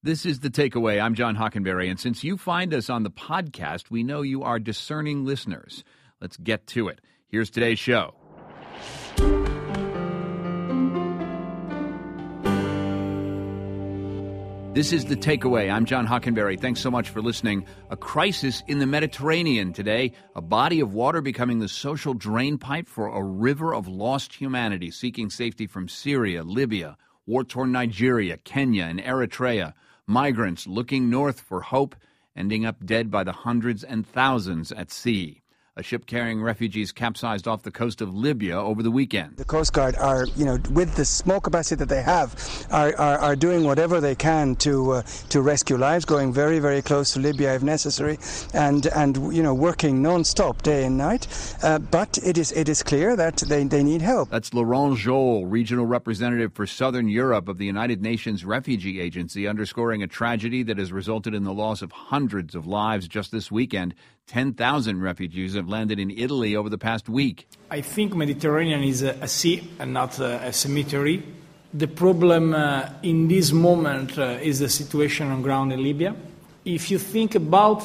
This is The Takeaway. I'm John Hockenberry, and since you find us on the podcast, we know you are discerning listeners. Let's get to it. Here's today's show. This is The Takeaway. I'm John Hockenberry. Thanks so much for listening. A crisis in the Mediterranean today, a body of water becoming the social drain pipe for a river of lost humanity seeking safety from Syria, Libya, war-torn Nigeria, Kenya, and Eritrea. Migrants looking north for hope, ending up dead by the hundreds and thousands at sea. A ship carrying refugees capsized off the coast of Libya over the weekend. The Coast Guard are, with the small capacity that they have, are doing whatever they can to rescue lives, going very, very close to Libya if necessary, and working non-stop day and night. But it is clear that they need help. That's Laurent Joel, regional representative for Southern Europe of the United Nations Refugee Agency, underscoring a tragedy that has resulted in the loss of hundreds of lives just this weekend. 10,000 refugees have landed in Italy over the past week. I think Mediterranean is a sea and not a cemetery. The problem in this moment is the situation on ground in Libya. If you think about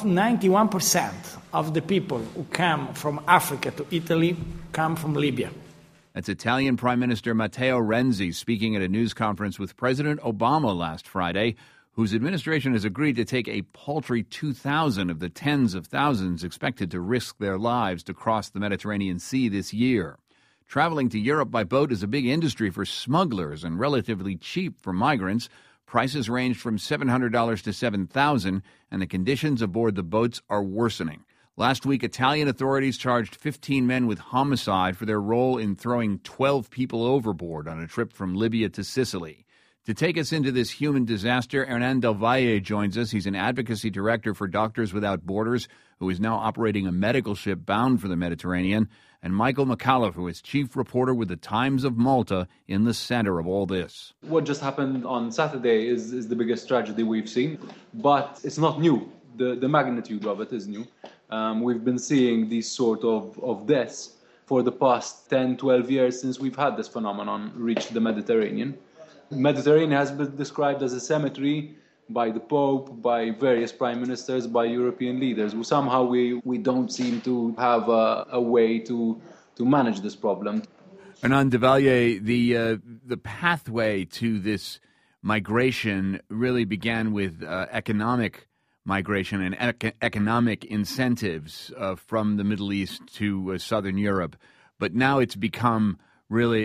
91% of the people who come from Africa to Italy come from Libya. That's Italian Prime Minister Matteo Renzi speaking at a news conference with President Obama last Friday, whose administration has agreed to take a paltry 2,000 of the tens of thousands expected to risk their lives to cross the Mediterranean Sea this year. Traveling to Europe by boat is a big industry for smugglers and relatively cheap for migrants. Prices range from $700 to $7,000, and the conditions aboard the boats are worsening. Last week, Italian authorities charged 15 men with homicide for their role in throwing 12 people overboard on a trip from Libya to Sicily. To take us into this human disaster, Hernan Del Valle joins us. He's an advocacy director for Doctors Without Borders, who is now operating a medical ship bound for the Mediterranean, and Michael McAuliffe, who is chief reporter with the Times of Malta, in the center of all this. What just happened on Saturday is the biggest tragedy we've seen, but it's not new. The magnitude of it is new. We've been seeing these sort of deaths for the past 10, 12 years since we've had this phenomenon reach the Mediterranean. Mediterranean has been described as a cemetery by the Pope, by various prime ministers, by European leaders. Somehow we don't seem to have a way to manage this problem. Hernan Del Valle, the pathway to this migration really began with economic migration and economic incentives from the Middle East to Southern Europe. But now it's become really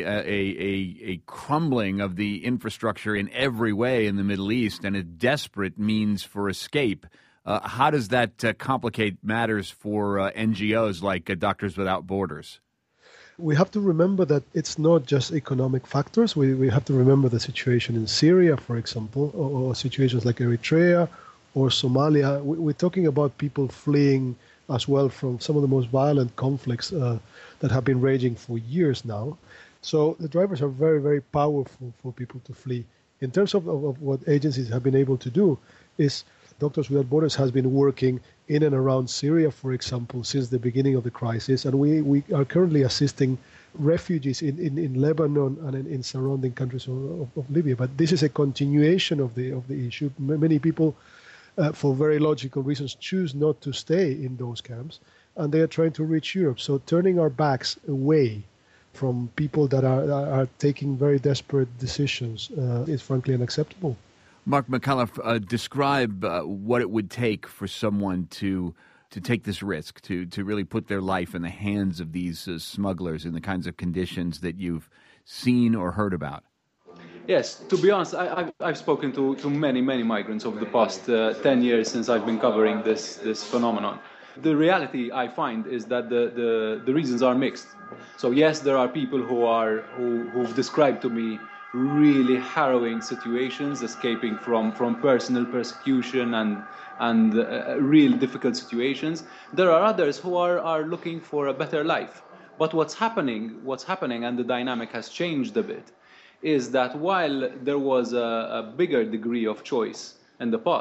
a crumbling of the infrastructure in every way in the Middle East and a desperate means for escape. How does that complicate matters for NGOs like Doctors Without Borders? We have to remember that it's not just economic factors. We have to remember the situation in Syria, for example, or situations like Eritrea or Somalia. We're talking about people fleeing as well from some of the most violent conflicts that have been raging for years now. So the drivers are very, very powerful for people to flee. In terms of what agencies have been able to do is Doctors Without Borders has been working in and around Syria, for example, since the beginning of the crisis. And we are currently assisting refugees in Lebanon and in surrounding countries of Libya. But this is a continuation of the issue. Many people, for very logical reasons, choose not to stay in those camps, and they are trying to reach Europe. So turning our backs away from people that are taking very desperate decisions is frankly unacceptable. Mark McAuliffe, describe what it would take for someone to take this risk, to really put their life in the hands of these smugglers in the kinds of conditions that you've seen or heard about. Yes, to be honest, I've spoken to many migrants over the past 10 years since I've been covering this phenomenon. The reality I find is that the reasons are mixed. So yes, there are people who've described to me really harrowing situations, escaping from personal persecution and real difficult situations. There are others who are looking for a better life. But what's happening, and the dynamic has changed a bit, is that while there was a bigger degree of choice in the past,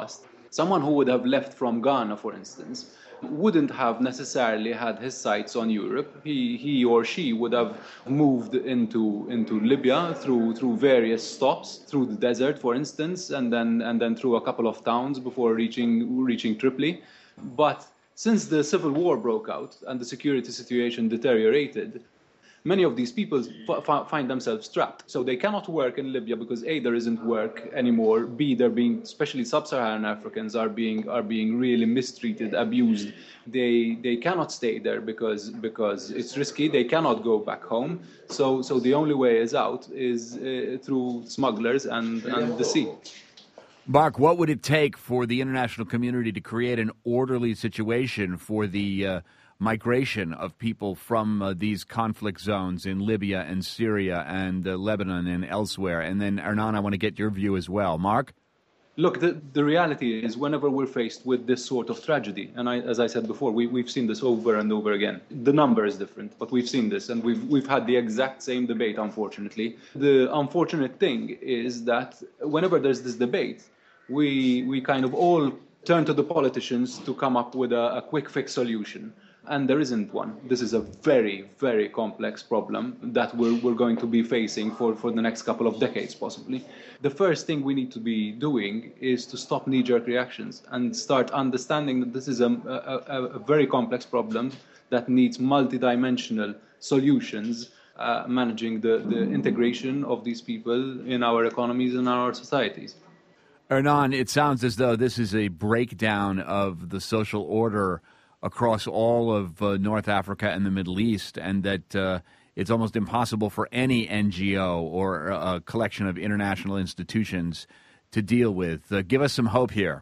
Someone who would have left from Ghana, for instance, wouldn't have necessarily had his sights on Europe. He or she would have moved into Libya through various stops, through the desert, for instance, and then through a couple of towns before reaching Tripoli. But since the civil war broke out and the security situation deteriorated, many of these people find themselves trapped. So they cannot work in Libya because A, there isn't work anymore. B, they're being, especially sub-Saharan Africans, are being really mistreated, abused. They cannot stay there because it's risky. They cannot go back home. So the only way is out is through smugglers and the sea. Mark, what would it take for the international community to create an orderly situation for the migration of people from these conflict zones in Libya and Syria and Lebanon and elsewhere? And then, Hernan, I want to get your view as well. Mark? Look, the reality is whenever we're faced with this sort of tragedy, and as I said before, we've seen this over and over again. The number is different, but we've seen this, and we've had the exact same debate, unfortunately. The unfortunate thing is that whenever there's this debate, we kind of all turn to the politicians to come up with a quick fix solution. And there isn't one. This is a very, very complex problem that we're going to be facing for the next couple of decades, possibly. The first thing we need to be doing is to stop knee-jerk reactions and start understanding that this is a very complex problem that needs multidimensional solutions, managing the integration of these people in our economies and our societies. Hernan, it sounds as though this is a breakdown of the social order across all of North Africa and the Middle East, and that it's almost impossible for any NGO or a collection of international institutions to deal with. Give us some hope here.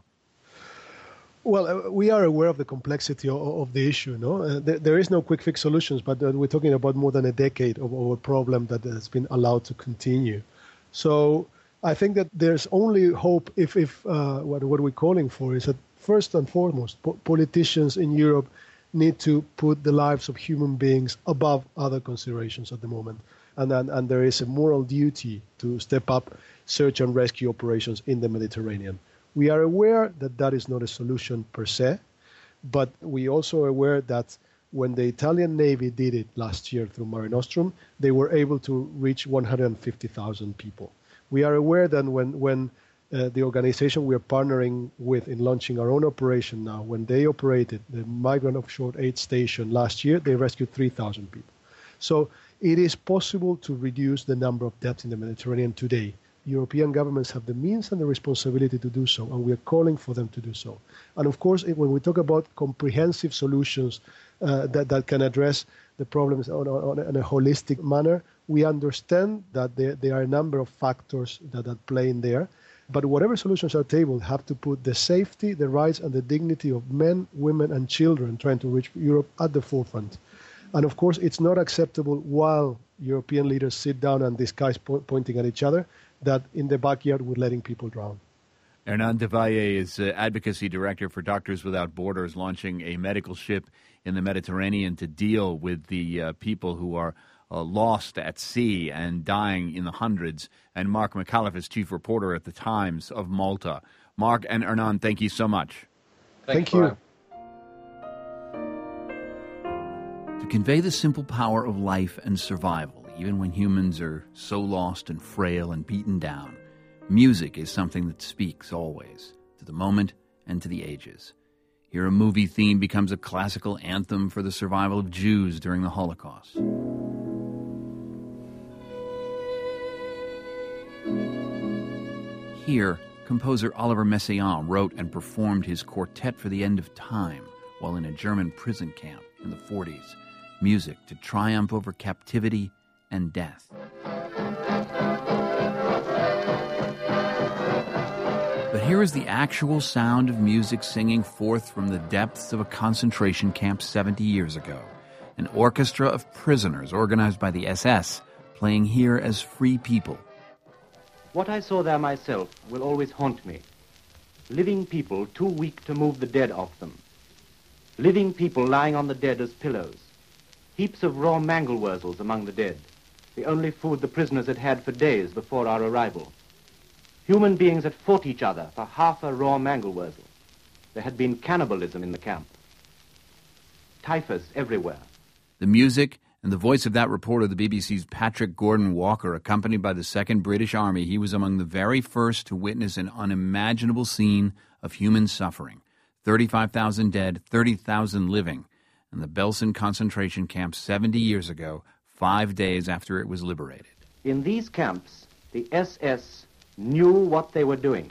Well, we are aware of the complexity of the issue. No, there is no quick fix solutions, but we're talking about more than a decade of a problem that has been allowed to continue. So I think that there's only hope if what we're calling for is that first and foremost, politicians in Europe need to put the lives of human beings above other considerations at the moment. And there is a moral duty to step up search and rescue operations in the Mediterranean. We are aware that that is not a solution per se, but we also are aware that when the Italian Navy did it last year through Mare Nostrum, they were able to reach 150,000 people. We are aware that when the organization we are partnering with in launching our own operation now, when they operated the Migrant Offshore Aid Station last year, they rescued 3,000 people. So it is possible to reduce the number of deaths in the Mediterranean today. European governments have the means and the responsibility to do so, and we are calling for them to do so. And of course, when we talk about comprehensive solutions that can address the problems in a holistic manner, we understand that there are a number of factors that play in there. But whatever solutions are tabled have to put the safety, the rights, and the dignity of men, women, and children trying to reach Europe at the forefront. And of course, it's not acceptable while European leaders sit down and discuss pointing at each other that in the backyard we're letting people drown. Hernan de Valle is Advocacy Director for Doctors Without Borders, launching a medical ship in the Mediterranean to deal with the people who are lost at sea and dying in the hundreds. And Mark McAuliffe is chief reporter at the Times of Malta. Mark and Hernan, thank you so much. Thank you. To convey the simple power of life and survival, even when humans are so lost and frail and beaten down, music is something that speaks always, to the moment and to the ages. Here a movie theme becomes a classical anthem for the survival of Jews during the Holocaust. Here, composer Oliver Messiaen wrote and performed his Quartet for the End of Time while in a German prison camp in the 40s. Music to triumph over captivity and death. But here is the actual sound of music singing forth from the depths of a concentration camp 70 years ago. An orchestra of prisoners organized by the SS, playing here as free people. What I saw there myself will always haunt me. Living people too weak to move the dead off them. Living people lying on the dead as pillows. Heaps of raw mangelwurzels among the dead, the only food the prisoners had had for days before our arrival. Human beings had fought each other for half a raw mangelwurzel. There had been cannibalism in the camp. Typhus everywhere. The music and the voice of that reporter, the BBC's Patrick Gordon Walker, accompanied by the 2nd British Army, he was among the very first to witness an unimaginable scene of human suffering. 35,000 dead, 30,000 living, in the Belsen concentration camp 70 years ago, 5 days after it was liberated. In these camps, the SS knew what they were doing.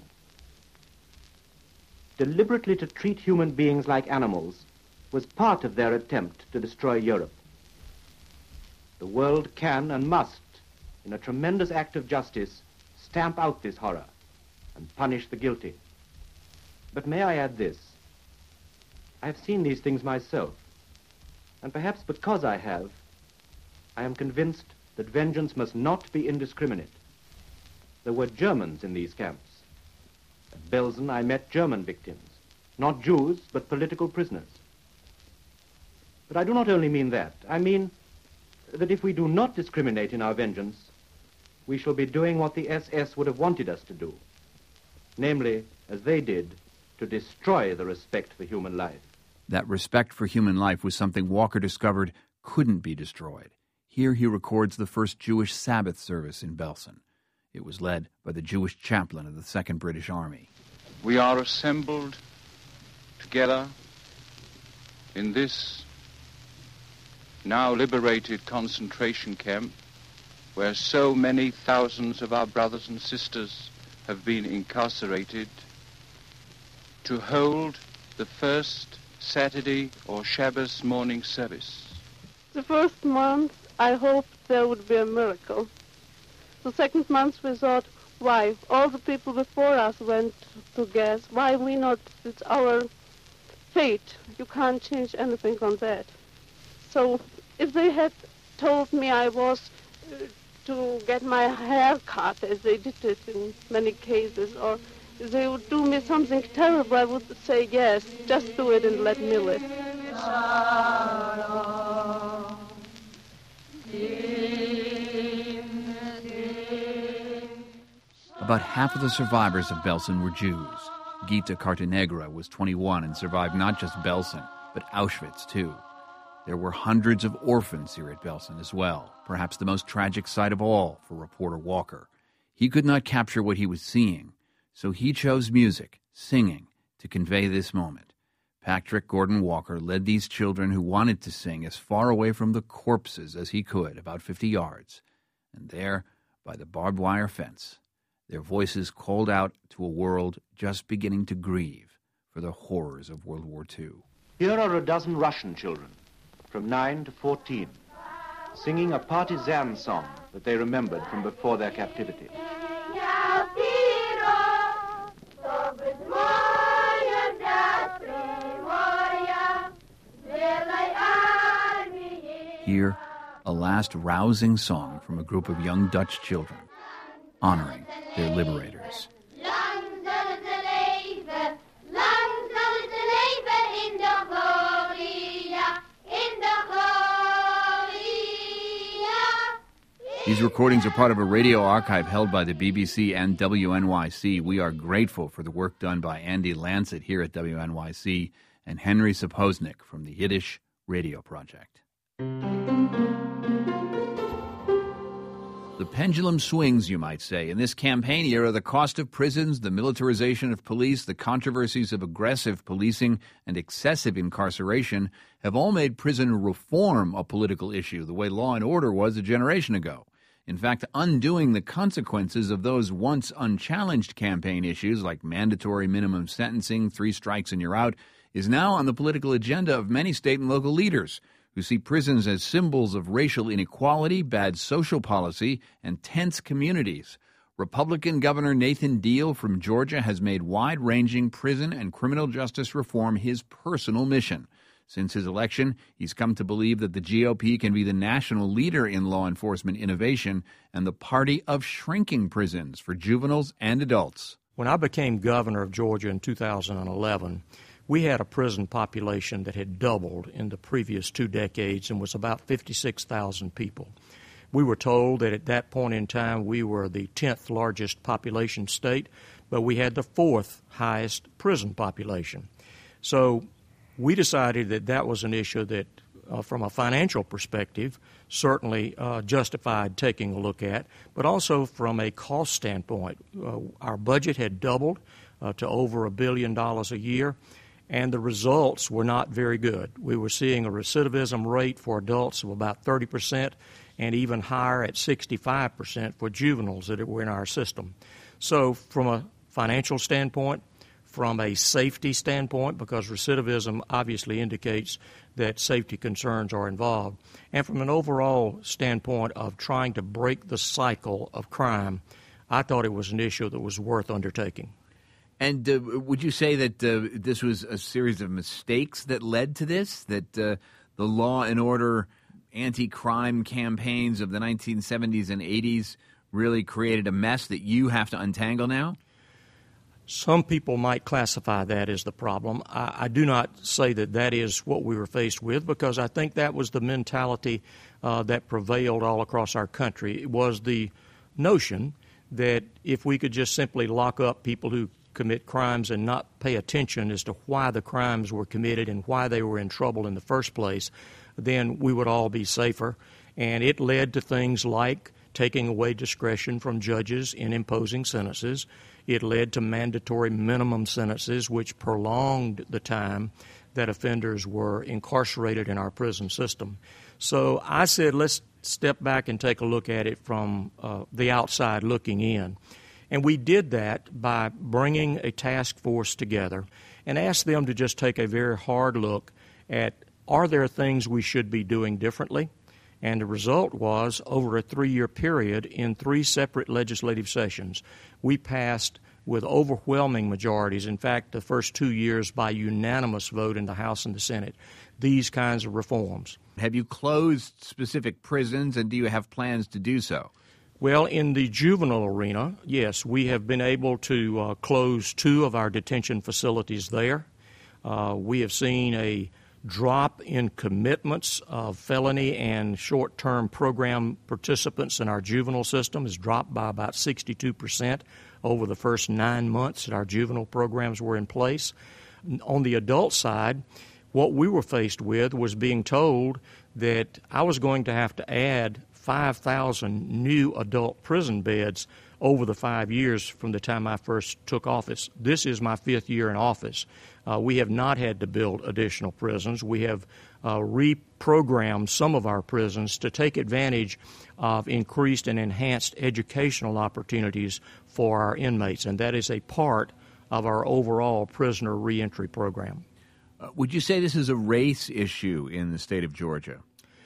Deliberately to treat human beings like animals was part of their attempt to destroy Europe. The world can and must, in a tremendous act of justice, stamp out this horror and punish the guilty. But may I add this? I have seen these things myself, and perhaps because I have, I am convinced that vengeance must not be indiscriminate. There were Germans in these camps. At Belsen, I met German victims, not Jews, but political prisoners. But I do not only mean that. I mean that if we do not discriminate in our vengeance, we shall be doing what the SS would have wanted us to do, namely, as they did, to destroy the respect for human life. That respect for human life was something Walker discovered couldn't be destroyed. Here he records the first Jewish Sabbath service in Belsen. It was led by the Jewish chaplain of the 2nd British Army. We are assembled together in this now liberated concentration camp where so many thousands of our brothers and sisters have been incarcerated to hold the first Saturday or Shabbos morning service. The first month, I hoped there would be a miracle. The second month, we thought, why? All the people before us went to gas. Why we not? It's our fate. You can't change anything on that. So if they had told me I was to get my hair cut, as they did it in many cases, or if they would do me something terrible, I would say, yes, just do it and let me live. About half of the survivors of Belsen were Jews. Gita Cartanegra was 21 and survived not just Belsen, but Auschwitz, too. There were hundreds of orphans here at Belsen as well, perhaps the most tragic sight of all for reporter Walker. He could not capture what he was seeing, so he chose music, singing, to convey this moment. Patrick Gordon Walker led these children who wanted to sing as far away from the corpses as he could, about 50 yards. And there, by the barbed wire fence, their voices called out to a world just beginning to grieve for the horrors of World War II. Here are a dozen Russian children, from 9 to 14, singing a partisan song that they remembered from before their captivity. Here, a last rousing song from a group of young Dutch children, honoring their liberators. These recordings are part of a radio archive held by the BBC and WNYC. We are grateful for the work done by Andy Lancet here at WNYC and Henry Sapoznik from the Yiddish Radio Project. The pendulum swings, you might say. In this campaign era, the cost of prisons, the militarization of police, the controversies of aggressive policing and excessive incarceration have all made prison reform a political issue, the way law and order was a generation ago. In fact, undoing the consequences of those once unchallenged campaign issues like mandatory minimum sentencing, 3 strikes and you're out, is now on the political agenda of many state and local leaders who see prisons as symbols of racial inequality, bad social policy, and tense communities. Republican Governor Nathan Deal from Georgia has made wide-ranging prison and criminal justice reform his personal mission. Since his election, he's come to believe that the GOP can be the national leader in law enforcement innovation and the party of shrinking prisons for juveniles and adults. When I became governor of Georgia in 2011, we had a prison population that had doubled in the previous 2 decades and was about 56,000 people. We were told that at that point in time we were the 10th largest population state but we had the fourth highest prison population. So we decided that that was an issue that, from a financial perspective, certainly justified taking a look at, but also from a cost standpoint. Our budget had doubled to over $1 billion a year, and the results were not very good. We were seeing a recidivism rate for adults of about 30% and even higher at 65% for juveniles that were in our system. So from a financial standpoint, from a safety standpoint, because recidivism obviously indicates that safety concerns are involved, and from an overall standpoint of trying to break the cycle of crime, I thought it was an issue that was worth undertaking. And would you say that this was a series of mistakes that led to this, that the law and order anti-crime campaigns of the 1970s and 80s really created a mess that you have to untangle now? Some people might classify that as the problem. I do not say that that is what we were faced with, because I think that was the mentality that prevailed all across our country. It was the notion that if we could just simply lock up people who commit crimes and not pay attention as to why the crimes were committed and why they were in trouble in the first place, then we would all be safer. And it led to things like taking away discretion from judges in imposing sentences. It led to mandatory minimum sentences, which prolonged the time that offenders were incarcerated in our prison system. So I said, let's step back and take a look at it from the outside looking in. And we did that by bringing a task force together and asked them to just take a very hard look at, are there things we should be doing differently? And the result was, over a 3-year period, in 3 separate legislative sessions, we passed with overwhelming majorities, in fact, the first 2 years by unanimous vote in the House and the Senate, these kinds of reforms. Have you closed specific prisons, and do you have plans to do so? Well, in the juvenile arena, yes, we have been able to close 2 of our detention facilities there. We have seen a drop in commitments of felony and short-term program participants in our juvenile system has dropped by about 62% over the first 9 months that our juvenile programs were in place. On the adult side, what we were faced with was being told that I was going to have to add 5,000 new adult prison beds over the 5 years from the time I first took office. This is my 5th year in office. We have not had to build additional prisons. We have reprogrammed some of our prisons to take advantage of increased and enhanced educational opportunities for our inmates, and that is a part of our overall prisoner reentry program. Would you say this is a race issue in the state of Georgia?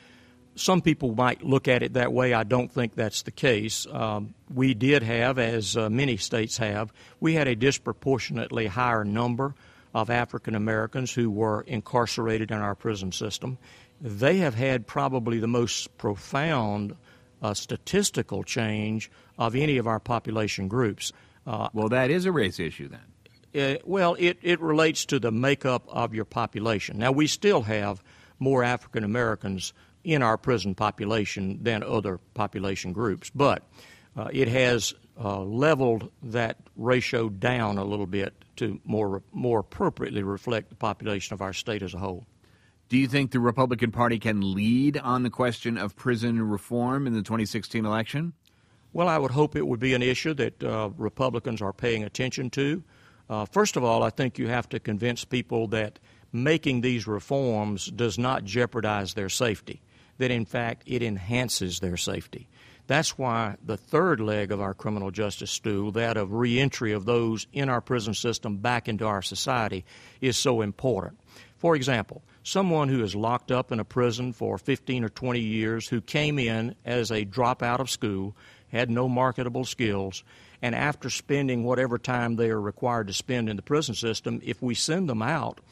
Some people might look at it that way. I don't think that's the case. We did have, as many states have, we had a disproportionately higher number of African Americans who were incarcerated in our prison system. They have had probably the most profound statistical change of any of our population groups. Well, that is a race issue then. Well, it relates to the makeup of your population. Now, we still have more African Americans in our prison population than other population groups, but it has leveled that ratio down a little bit to more appropriately reflect the population of our state as a whole. Do you think the Republican Party can lead on the question of prison reform in the 2016 election? Well, I would hope it would be an issue that Republicans are paying attention to. First of all, I think you have to convince people that making these reforms does not jeopardize their safety, that in fact it enhances their safety. That's why the third leg of our criminal justice stool, that of reentry of those in our prison system back into our society, is so important. For example, someone who is locked up in a prison for 15 or 20 years who came in as a dropout of school, had no marketable skills, and after spending whatever time they are required to spend in the prison system, if we send them out,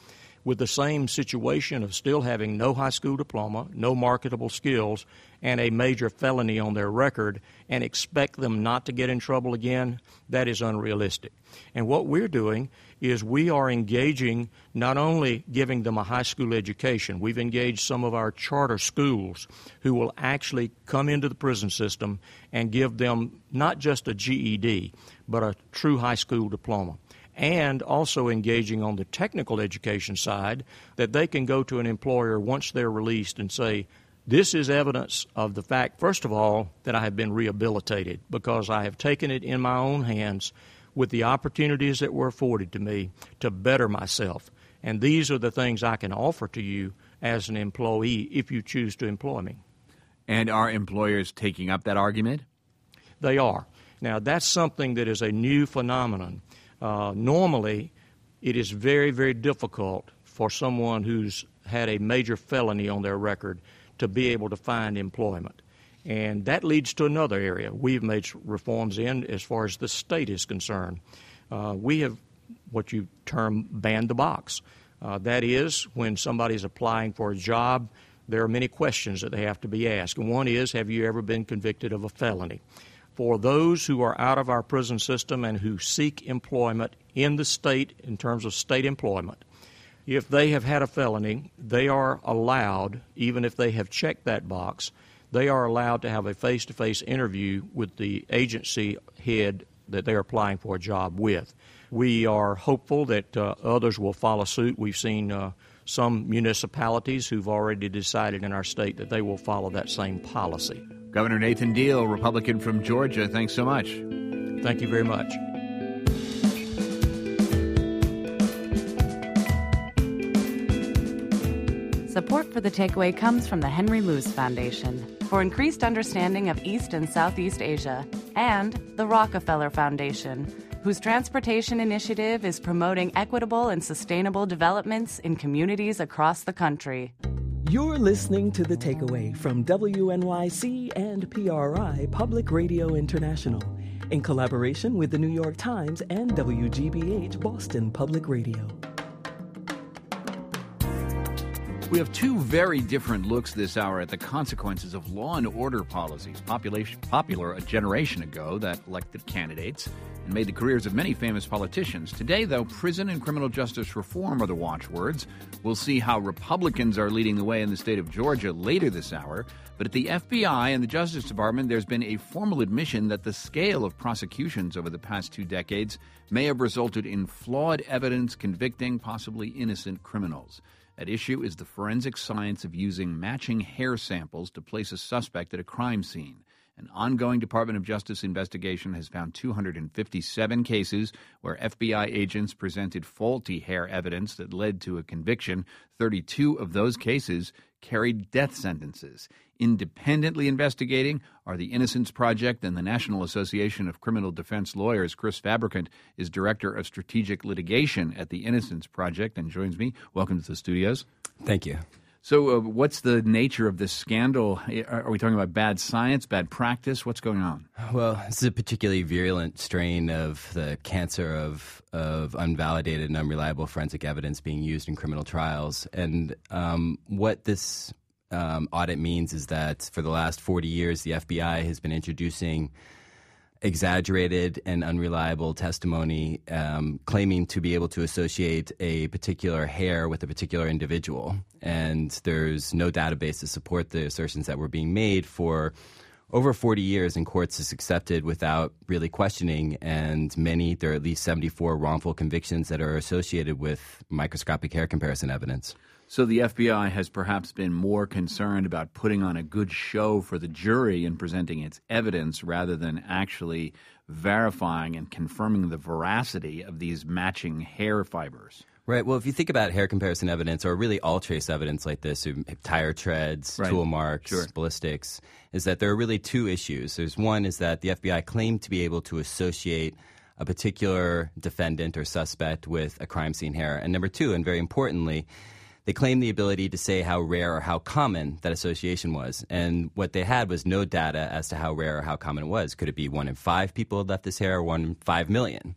with the same situation of still having no high school diploma, no marketable skills, and a major felony on their record, and expect them not to get in trouble again, that is unrealistic. And what we're doing is we are engaging, not only giving them a high school education, we've engaged some of our charter schools who will actually come into the prison system and give them not just a GED, but a true high school diploma. And also engaging on the technical education side that they can go to an employer once they're released and say, this is evidence of the fact, first of all, that I have been rehabilitated because I have taken it in my own hands with the opportunities that were afforded to me to better myself. And these are the things I can offer to you as an employee if you choose to employ me. And are employers taking up that argument? They are. Now, that's something that is a new phenomenon. Normally, it is very, very difficult for someone who's had a major felony on their record to be able to find employment. And that leads to another area. We've made reforms in as far as the state is concerned. We have what you term banned the box. That is, when somebody's applying for a job, there are many questions that they have to be asked. And one is, have you ever been convicted of a felony? For those who are out of our prison system and who seek employment in the state in terms of state employment, if they have had a felony, they are allowed, even if they have checked that box, they are allowed to have a face-to-face interview with the agency head that they're applying for a job with. We are hopeful that others will follow suit. We've seen some municipalities who've already decided in our state that they will follow that same policy. Governor Nathan Deal, Republican from Georgia, thanks so much. Thank you very much. Support for The Takeaway comes from the Henry Luce Foundation for increased understanding of East and Southeast Asia, and the Rockefeller Foundation, whose transportation initiative is promoting equitable and sustainable developments in communities across the country. You're listening to The Takeaway from WNYC and PRI Public Radio International, in collaboration with the New York Times and WGBH Boston Public Radio. We have two very different looks this hour at the consequences of law and order policies, popular a generation ago, that elected candidates and made the careers of many famous politicians. Today, though, prison and criminal justice reform are the watchwords. We'll see how Republicans are leading the way in the state of Georgia later this hour. But at the FBI and the Justice Department, there's been a formal admission that the scale of prosecutions over the past 2 decades may have resulted in flawed evidence convicting possibly innocent criminals. At issue is the forensic science of using matching hair samples to place a suspect at a crime scene. An ongoing Department of Justice investigation has found 257 cases where FBI agents presented faulty hair evidence that led to a conviction. 32 of those cases carried death sentences. Independently investigating are the Innocence Project and the National Association of Criminal Defense Lawyers. Chris Fabricant is Director of Strategic Litigation at the Innocence Project and joins me. Welcome to the studios. Thank you. So what's the nature of this scandal? Are we talking about bad science, bad practice? What's going on? Well, this is a particularly virulent strain of the cancer of unvalidated and unreliable forensic evidence being used in criminal trials. And what this audit means is that for the last 40 years, the FBI has been introducing exaggerated and unreliable testimony claiming to be able to associate a particular hair with a particular individual. And there's no database to support the assertions that were being made for over 40 years, and courts has accepted without really questioning. And there are at least 74 wrongful convictions that are associated with microscopic hair comparison evidence. So the FBI has perhaps been more concerned about putting on a good show for the jury and presenting its evidence rather than actually verifying and confirming the veracity of these matching hair fibers. Right. Well, if you think about hair comparison evidence, or really all trace evidence like this, tire treads, tool marks, ballistics, is that there are really two issues. There's one is that the FBI claimed to be able to associate a particular defendant or suspect with a crime scene hair. And number two, and very importantly, they claimed the ability to say how rare or how common that association was. And what they had was no data as to how rare or how common it was. Could it be 1 in 5 people had left this hair, or 1 in 5 million?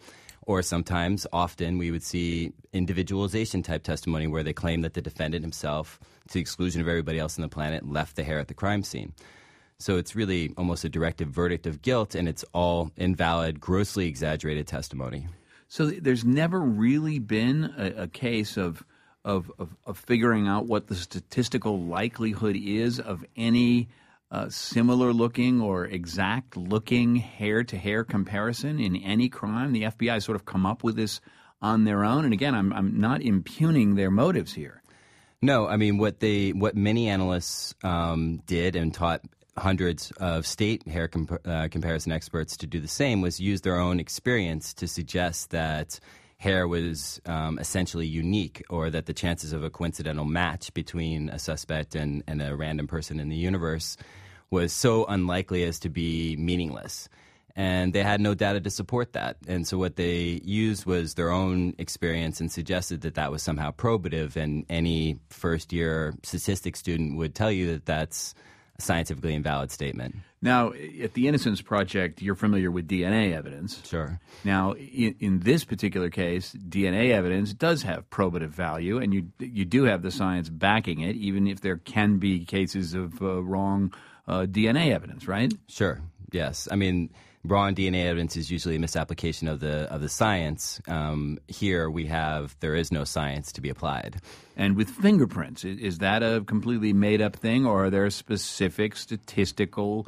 Or sometimes, often, we would see individualization type testimony where they claim that the defendant himself, to the exclusion of everybody else on the planet, left the hair at the crime scene. So it's really almost a directive verdict of guilt, and it's all invalid, grossly exaggerated testimony. So there's never really been a case of figuring out what the statistical likelihood is of any similar-looking or exact-looking hair-to-hair comparison in any crime. The FBI sort of come up with this on their own. And again, I'm not impugning their motives here. No, I mean, what many analysts did and taught hundreds of state hair comparison experts to do the same was use their own experience to suggest that hair was essentially unique, or that the chances of a coincidental match between a suspect and a random person in the universe was so unlikely as to be meaningless. And they had no data to support that. And so what they used was their own experience and suggested that that was somehow probative. And any first-year statistics student would tell you that that's a scientifically invalid statement. Now, at the Innocence Project, you're familiar with DNA evidence. Sure. Now, in this particular case, DNA evidence does have probative value, and you do have the science backing it, even if there can be cases of wrong DNA evidence, right? Sure. Yes. I mean, wrong DNA evidence is usually a misapplication of the science. Here there is no science to be applied. And with fingerprints, is that a completely made-up thing, or are there specific statistical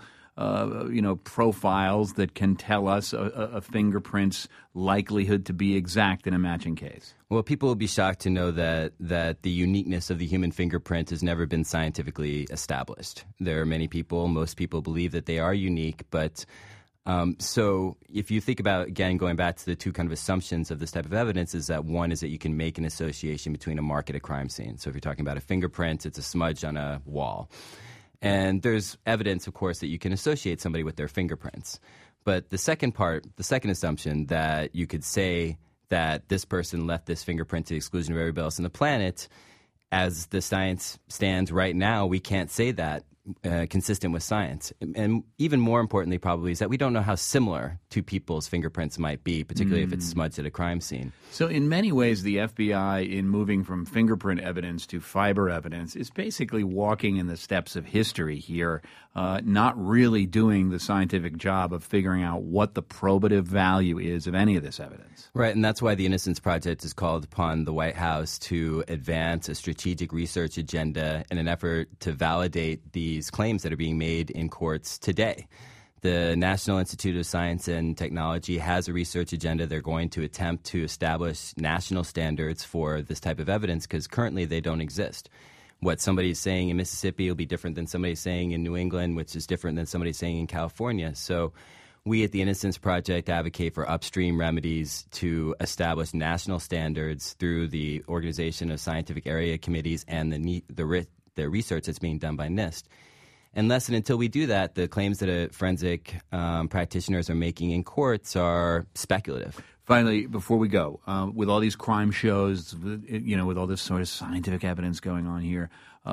profiles that can tell us a fingerprint's likelihood to be exact in a matching case? Well, people will be shocked to know that the uniqueness of the human fingerprint has never been scientifically established. There are most people believe that they are unique, but so if you think about, again, going back to the two kind of assumptions of this type of evidence, is that one is that you can make an association between a mark and a crime scene. So if you're talking about a fingerprint, it's a smudge on a wall. And there's evidence, of course, that you can associate somebody with their fingerprints. But the second assumption, that you could say that this person left this fingerprint to the exclusion of everybody else on the planet, as the science stands right now, we can't say that consistent with science. And even more importantly, probably, is that we don't know how similar two people's fingerprints might be, particularly if it's smudged at a crime scene. So in many ways, the FBI, in moving from fingerprint evidence to fiber evidence, is basically walking in the steps of history here, not really doing the scientific job of figuring out what the probative value is of any of this evidence. Right, and that's why the Innocence Project has called upon the White House to advance a strategic research agenda in an effort to validate these claims that are being made in courts today. The National Institute of Science and Technology has a research agenda. They're going to attempt to establish national standards for this type of evidence because currently they don't exist. What somebody's saying in Mississippi will be different than somebody saying in New England, which is different than somebody saying in California. So we at the Innocence Project advocate for upstream remedies to establish national standards through the organization of scientific area committees and the research that's being done by NIST. Unless and until we do that, the claims that forensic practitioners are making in courts are speculative. Finally, before we go, with all these crime shows, with all this sort of scientific evidence going on here,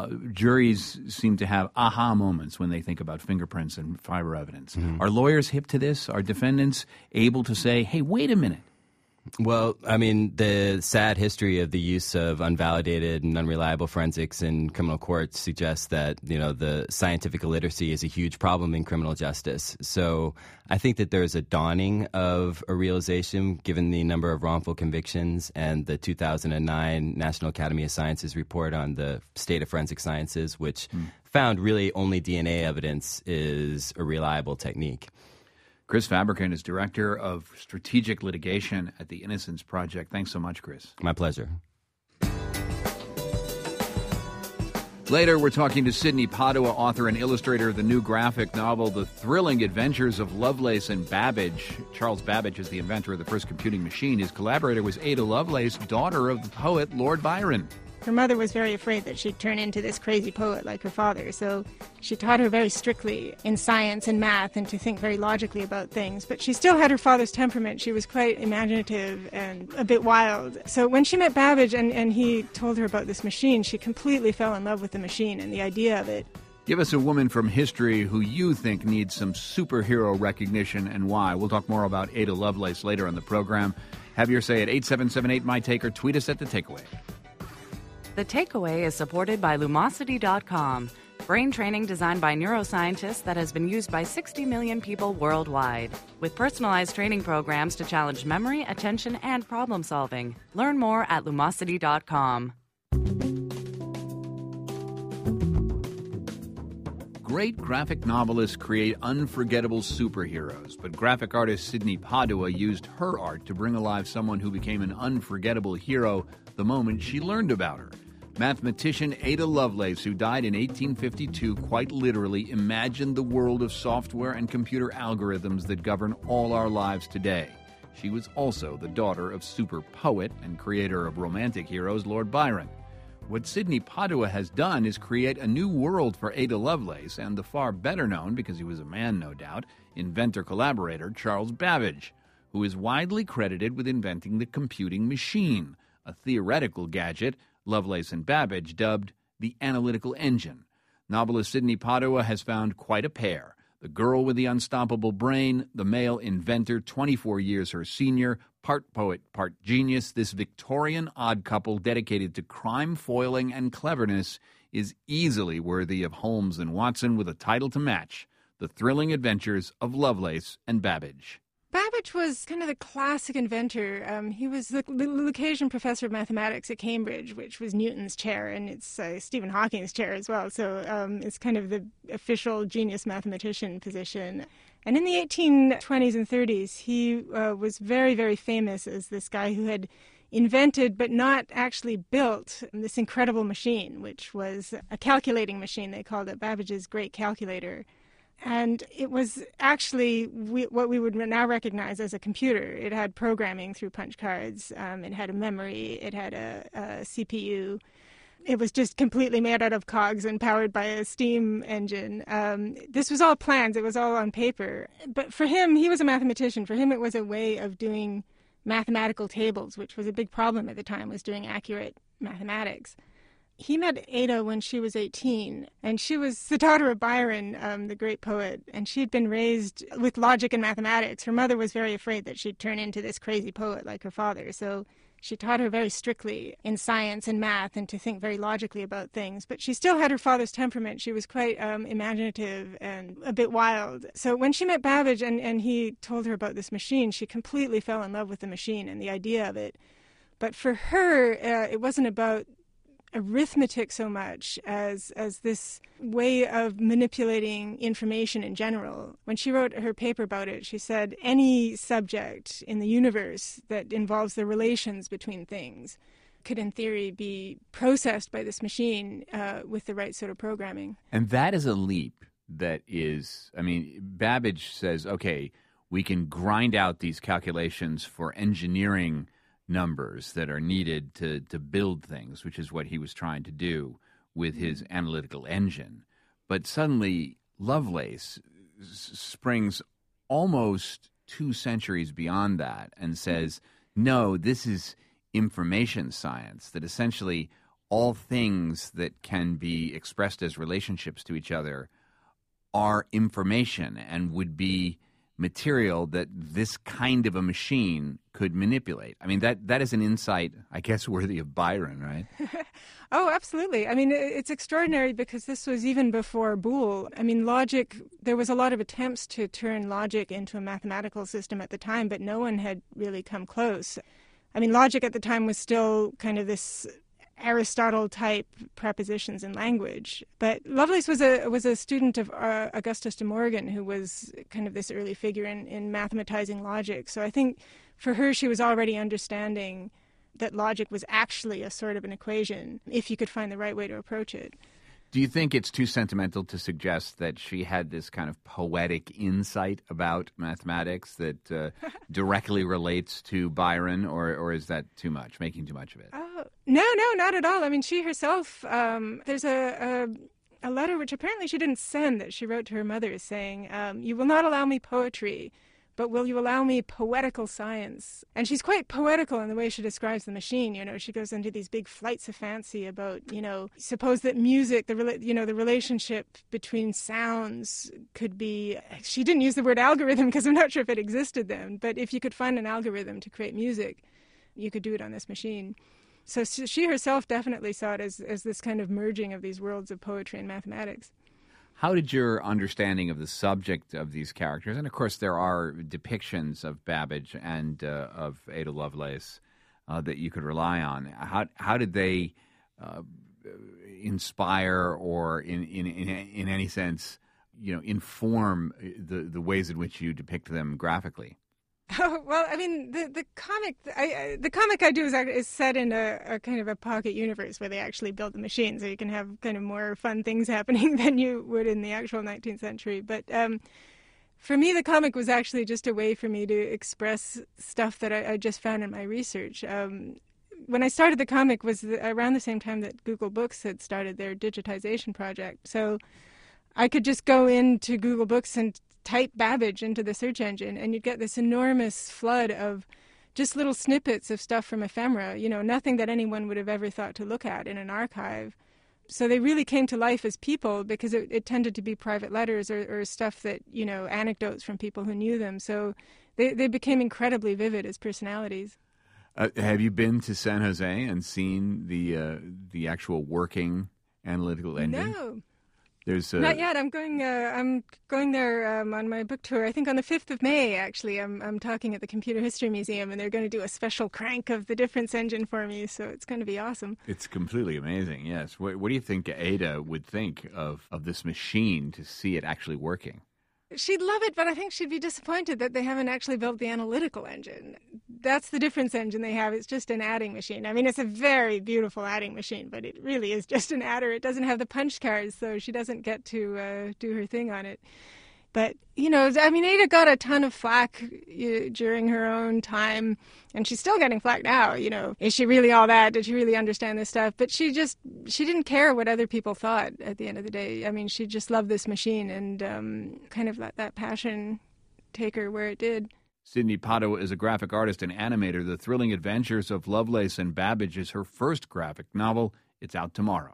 juries seem to have aha moments when they think about fingerprints and fiber evidence. Mm-hmm. Are lawyers hip to this? Are defendants able to say, hey, wait a minute? Well, I mean, the sad history of the use of unvalidated and unreliable forensics in criminal courts suggests that, the scientific illiteracy is a huge problem in criminal justice. So I think that there's a dawning of a realization, given the number of wrongful convictions and the 2009 National Academy of Sciences report on the state of forensic sciences, which found really only DNA evidence is a reliable technique. Chris Fabricant is Director of Strategic Litigation at the Innocence Project. Thanks so much, Chris. My pleasure. Later, we're talking to Sidney Padua, author and illustrator of the new graphic novel, The Thrilling Adventures of Lovelace and Babbage. Charles Babbage is the inventor of the first computing machine. His collaborator was Ada Lovelace, daughter of the poet Lord Byron. Her mother was very afraid that she'd turn into this crazy poet like her father, so she taught her very strictly in science and math and to think very logically about things. But she still had her father's temperament. She was quite imaginative and a bit wild. So when she met Babbage and he told her about this machine, she completely fell in love with the machine and the idea of it. Give us a woman from history who you think needs some superhero recognition and why. We'll talk more about Ada Lovelace later on the program. Have your say at 877-8MY-TAKE or tweet us at The Takeaway. The Takeaway is supported by Lumosity.com, brain training designed by neuroscientists that has been used by 60 million people worldwide, with personalized training programs to challenge memory, attention, and problem solving. Learn more at Lumosity.com. Great graphic novelists create unforgettable superheroes, but graphic artist Sidney Padua used her art to bring alive someone who became an unforgettable hero the moment she learned about her. Mathematician Ada Lovelace, who died in 1852, quite literally imagined the world of software and computer algorithms that govern all our lives today. She was also the daughter of super poet and creator of romantic heroes Lord Byron. What Sidney Padua has done is create a new world for Ada Lovelace and the far better known, because he was a man no doubt, inventor-collaborator Charles Babbage, who is widely credited with inventing the computing machine, a theoretical gadget Lovelace and Babbage dubbed the analytical engine. Novelist Sidney Padua has found quite a pair. The girl with the unstoppable brain, the male inventor 24 years her senior, part poet, part genius, this Victorian odd couple dedicated to crime foiling and cleverness is easily worthy of Holmes and Watson with a title to match, The Thrilling Adventures of Lovelace and Babbage. Babbage was kind of the classic inventor. He was the Lucasian professor of mathematics at Cambridge, which was Newton's chair, and it's Stephen Hawking's chair as well. So it's kind of the official genius mathematician position. And in the 1820s and 30s, he was very, very famous as this guy who had invented but not actually built this incredible machine, which was a calculating machine. They called it Babbage's Great Calculator. And it was actually what we would now recognize as a computer. It had programming through punch cards. It had a memory. It had a CPU. It was just completely made out of cogs and powered by a steam engine. This was all plans. It was all on paper. But for him, he was a mathematician. For him, it was a way of doing mathematical tables, which was a big problem at the time, was doing accurate mathematics. He met Ada when she was 18, and she was the daughter of Byron, the great poet, and she had been raised with logic and mathematics. Her mother was very afraid that she'd turn into this crazy poet like her father, so she taught her very strictly in science and math and to think very logically about things. But she still had her father's temperament. She was quite imaginative and a bit wild. So when she met Babbage and he told her about this machine, she completely fell in love with the machine and the idea of it. But for her, it wasn't about arithmetic so much as this way of manipulating information in general. When she wrote her paper about it, she said any subject in the universe that involves the relations between things could, in theory, be processed by this machine with the right sort of programming. And that is a leap that is, I mean, Babbage says, okay, we can grind out these calculations for engineering numbers that are needed to build things, which is what he was trying to do with his analytical engine. But suddenly, Lovelace springs almost 2 centuries beyond that and says, no, this is information science, that essentially all things that can be expressed as relationships to each other are information and would be material that this kind of a machine could manipulate. I mean, that is an insight, I guess, worthy of Byron, right? Oh, absolutely. I mean, it's extraordinary because this was even before Boole. I mean, logic, there was a lot of attempts to turn logic into a mathematical system at the time, but no one had really come close. I mean, logic at the time was still kind of this Aristotle-type prepositions in language. But Lovelace was a student of Augustus de Morgan, who was kind of this early figure in mathematizing logic. So I think for her, she was already understanding that logic was actually a sort of an equation, if you could find the right way to approach it. Do you think it's too sentimental to suggest that she had this kind of poetic insight about mathematics that directly relates to Byron, or is that too much, making too much of it? No, not at all. I mean, she herself, there's a letter which apparently she didn't send that she wrote to her mother saying, you will not allow me poetry, but will you allow me poetical science? And she's quite poetical in the way she describes the machine. You know, she goes into these big flights of fancy about, you know, suppose that music, the relationship between sounds could be, she didn't use the word algorithm because I'm not sure if it existed then, but if you could find an algorithm to create music, you could do it on this machine. So she herself definitely saw it as this kind of merging of these worlds of poetry and mathematics. How did your understanding of the subject of these characters, and of course there are depictions of Babbage and of Ada Lovelace that you could rely on, how did they inspire or in any sense, inform the ways in which you depict them graphically? Oh, well, I mean, the comic I do is set in a kind of a pocket universe where they actually build the machine, so you can have kind of more fun things happening than you would in the actual 19th century. But for me, the comic was actually just a way for me to express stuff that I just found in my research. When I started the comic was around the same time that Google Books had started their digitization project. So I could just go into Google Books and type Babbage into the search engine, and you'd get this enormous flood of just little snippets of stuff from ephemera, nothing that anyone would have ever thought to look at in an archive. So they really came to life as people because it tended to be private letters or stuff that, anecdotes from people who knew them. So they became incredibly vivid as personalities. Have you been to San Jose and seen the actual working analytical engine? No. Not yet. I'm going there on my book tour. I think on the 5th of May, actually. I'm talking at the Computer History Museum, and they're going to do a special crank of the difference engine for me, so it's going to be awesome. It's completely amazing, yes. What do you think Ada would think of this machine to see it actually working? She'd love it, but I think she'd be disappointed that they haven't actually built the analytical engine. That's the difference engine they have. It's just an adding machine. I mean, it's a very beautiful adding machine, but it really is just an adder. It doesn't have the punch cards, so she doesn't get to do her thing on it. But, Ada got a ton of flack during her own time, and she's still getting flack now, Is she really all that? Did she really understand this stuff? But she didn't care what other people thought at the end of the day. I mean, she just loved this machine and kind of let that passion take her where it did. Sidney Pato is a graphic artist and animator. The Thrilling Adventures of Lovelace and Babbage is her first graphic novel. It's out tomorrow.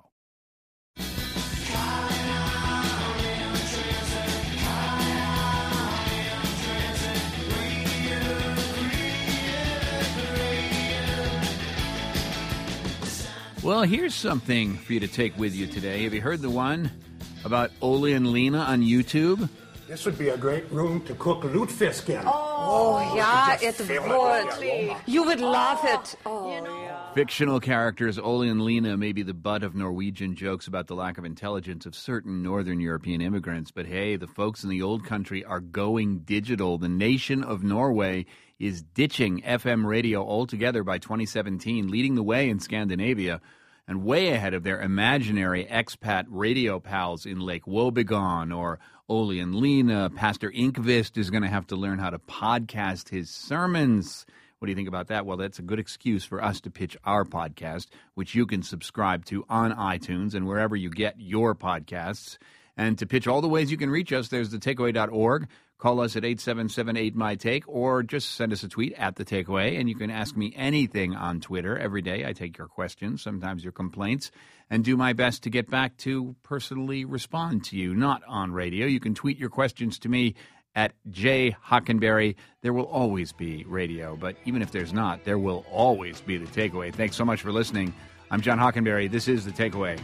Well, here's something for you to take with you today. Have you heard the one about Ole and Lena on YouTube? This would be a great room to cook lutefisk in. Oh, yeah, it would. You would love it. Fictional characters Ole and Lena may be the butt of Norwegian jokes about the lack of intelligence of certain Northern European immigrants, but hey, the folks in the old country are going digital. The nation of Norway is ditching FM radio altogether by 2017, leading the way in Scandinavia and way ahead of their imaginary expat radio pals in Lake Wobegon or Ole and Lena. Pastor Inkvist is going to have to learn how to podcast his sermons. What do you think about that? Well, that's a good excuse for us to pitch our podcast, which you can subscribe to on iTunes and wherever you get your podcasts. And to pitch all the ways you can reach us, there's thetakeaway.org. Call us at 877-8-MY-TAKE or just send us a tweet at The Takeaway, and you can ask me anything on Twitter every day. I take your questions, sometimes your complaints, and do my best to get back to personally respond to you, not on radio. You can tweet your questions to me at J. Hockenberry. There will always be radio, but even if there's not, there will always be The Takeaway. Thanks so much for listening. I'm John Hockenberry. This is The Takeaway.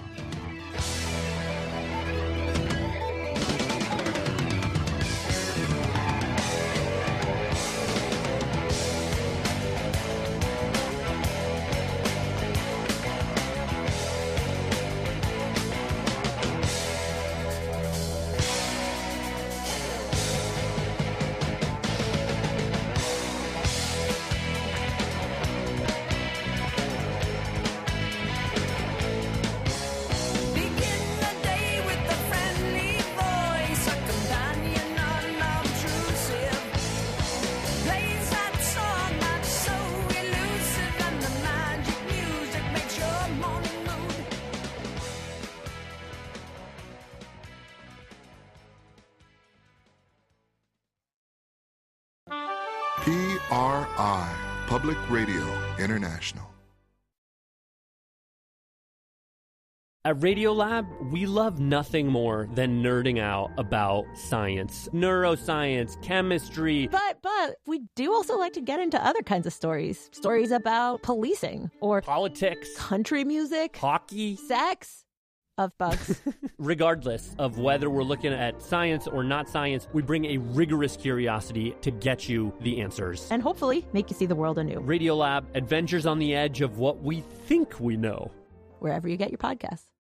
PRI, Public Radio International. At Radiolab, we love nothing more than nerding out about science, neuroscience, chemistry. But we do also like to get into other kinds of stories. Stories about policing or politics, country music, hockey, sex. Of bugs. Regardless of whether we're looking at science or not science, we bring a rigorous curiosity to get you the answers. And hopefully make you see the world anew. Radiolab, adventures on the edge of what we think we know. Wherever you get your podcasts.